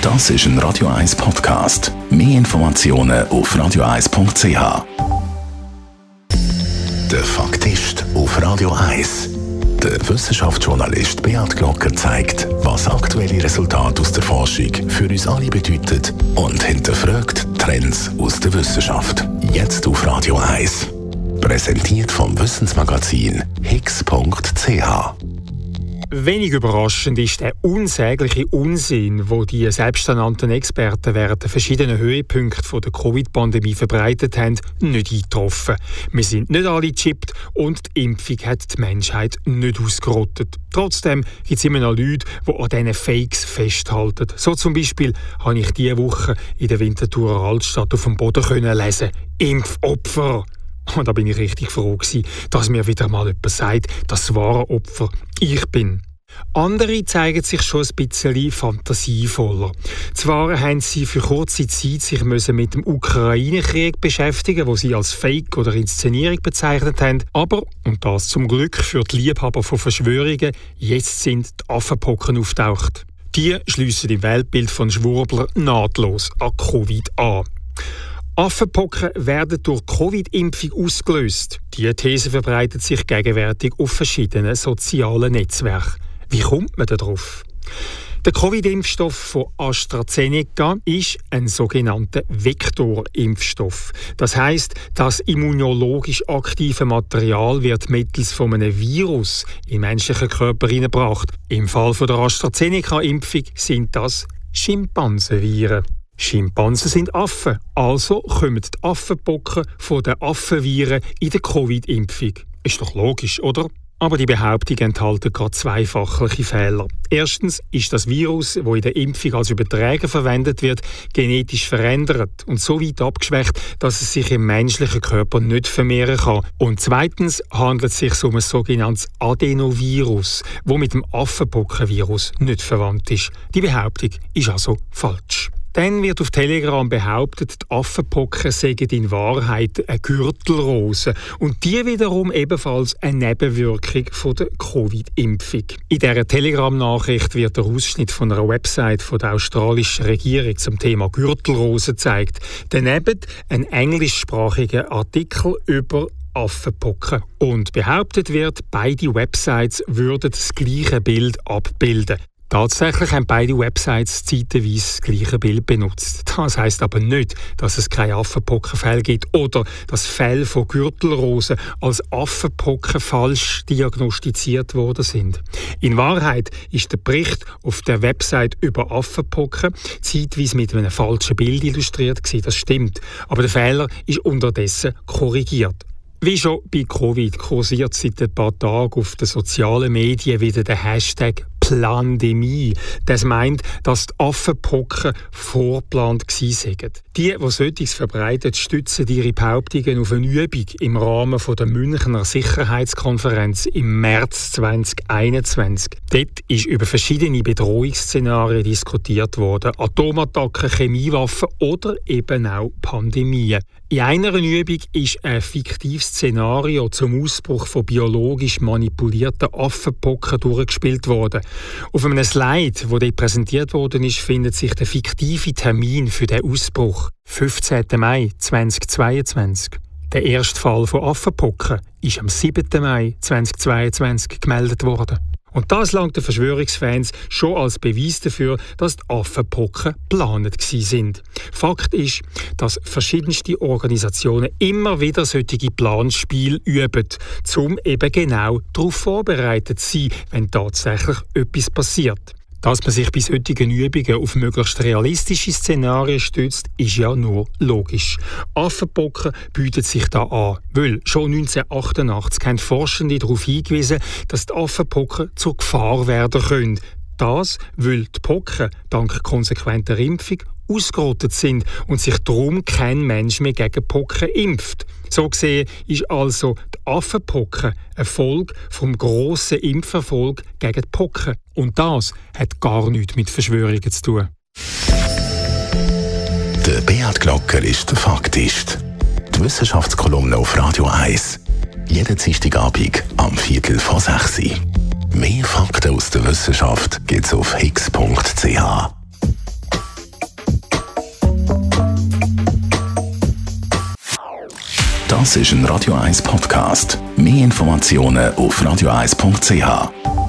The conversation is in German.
Das ist ein Radio 1 Podcast. Mehr Informationen auf radio1.ch. Der Faktist auf Radio 1. Der Wissenschaftsjournalist Beat Glocker zeigt, was aktuelle Resultate aus der Forschung für uns alle bedeuten und hinterfragt Trends aus der Wissenschaft. Jetzt auf Radio 1. Präsentiert vom Wissensmagazin Higgs.ch. Wenig überraschend ist der unsägliche Unsinn, wo die selbsternannten Experten während der verschiedenen Höhepunkte der Covid-Pandemie verbreitet haben, nicht eingetroffen. Wir sind nicht alle gechippt und die Impfung hat die Menschheit nicht ausgerottet. Trotzdem gibt es immer noch Leute, die an diesen Fakes festhalten. So zum Beispiel habe ich diese Woche in der Winterthurer Altstadt auf dem Boden lesen: Impfopfer. Und da bin ich richtig froh gewesen, dass mir wieder mal jemand sagt, das wahre Opfer ich bin. Andere zeigen sich schon ein bisschen fantasievoller. Zwar haben sie für kurze Zeit sich mit dem Ukraine-Krieg beschäftigen, wo sie als Fake oder Inszenierung bezeichnet haben, aber, und das zum Glück für die Liebhaber von Verschwörungen, jetzt sind die Affenpocken auftaucht. Die schliessen im Weltbild von Schwurbler nahtlos an Covid an. Affenpocken werden durch Covid-Impfung ausgelöst. Diese These verbreitet sich gegenwärtig auf verschiedenen sozialen Netzwerken. Wie kommt man darauf? Der Covid-Impfstoff von AstraZeneca ist ein sogenannter Vektorimpfstoff. Das heisst, das immunologisch aktive Material wird mittels von einem Virus in den menschlichen Körper hineingebracht. Im Fall der AstraZeneca-Impfung sind das Schimpansenviren. Schimpansen sind Affen, also kommen die Affenpocken von den Affenviren in der Covid-Impfung. Ist doch logisch, oder? Aber die Behauptung enthält gerade zweifachliche Fehler. Erstens ist das Virus, das in der Impfung als Überträger verwendet wird, genetisch verändert und so weit abgeschwächt, dass es sich im menschlichen Körper nicht vermehren kann. Und zweitens handelt es sich um ein sogenanntes Adenovirus, das mit dem Affenpockenvirus nicht verwandt ist. Die Behauptung ist also falsch. Dann wird auf Telegram behauptet, die Affenpocken seien in Wahrheit eine Gürtelrose und die wiederum ebenfalls eine Nebenwirkung von der Covid-Impfung. In dieser Telegram-Nachricht wird der Ausschnitt von einer Website von der australischen Regierung zum Thema Gürtelrose gezeigt. Daneben ein englischsprachiger Artikel über Affenpocken. Und behauptet wird, beide Websites würden das gleiche Bild abbilden. Tatsächlich haben beide Websites zeitweise das gleiche Bild benutzt. Das heisst aber nicht, dass es keine Affenpockenfälle gibt oder dass Fälle von Gürtelrose als Affenpocken falsch diagnostiziert worden sind. In Wahrheit ist der Bericht auf der Website über Affenpocken zeitweise mit einem falschen Bild illustriert gewesen. Das stimmt, aber der Fehler ist unterdessen korrigiert. Wie schon bei Covid kursiert seit ein paar Tagen auf den sozialen Medien wieder der Hashtag Plandemie. Das meint, dass die Affenpocken vorgeplant gewesen seien. Die solches verbreiten, stützen ihre Behauptungen auf eine Übung im Rahmen der Münchner Sicherheitskonferenz im März 2021. Dort ist über verschiedene Bedrohungsszenarien diskutiert worden. Atomattacken, Chemiewaffen oder eben auch Pandemien. In einer Übung ist ein fiktives Szenario zum Ausbruch von biologisch manipulierten Affenpocken durchgespielt worden. Auf einem Slide, das dort präsentiert worden ist, findet sich der fiktive Termin für den Ausbruch. 15. Mai 2022. Der erste Fall von Affenpocken ist am 7. Mai 2022 gemeldet worden. Und das langt den Verschwörungsfans schon als Beweis dafür, dass die Affenpocken geplant sind. Fakt ist, dass verschiedenste Organisationen immer wieder solche Planspiele üben, um eben genau darauf vorbereitet zu sein, wenn tatsächlich etwas passiert. Dass man sich bei solchen Übungen auf möglichst realistische Szenarien stützt, ist ja nur logisch. Affenpocken bietet sich da an, weil schon 1988 haben Forschende darauf hingewiesen, dass die Affenpocken zur Gefahr werden können. Das, weil die Pocken dank konsequenter Impfung ausgerottet sind und sich darum kein Mensch mehr gegen Pocken impft. So gesehen ist also die Affenpocken eine Folge vom grossen Impferfolg gegen die Pocken. Und das hat gar nichts mit Verschwörungen zu tun. Der Beat Glocker ist der Faktist. Die Wissenschaftskolumne auf Radio 1. Jeden Dienstagabend am 5:45. Mehr Fakten aus der Wissenschaft gibt's auf higgs.ch. Das ist ein Radio 1 Podcast. Mehr Informationen auf radio1.ch.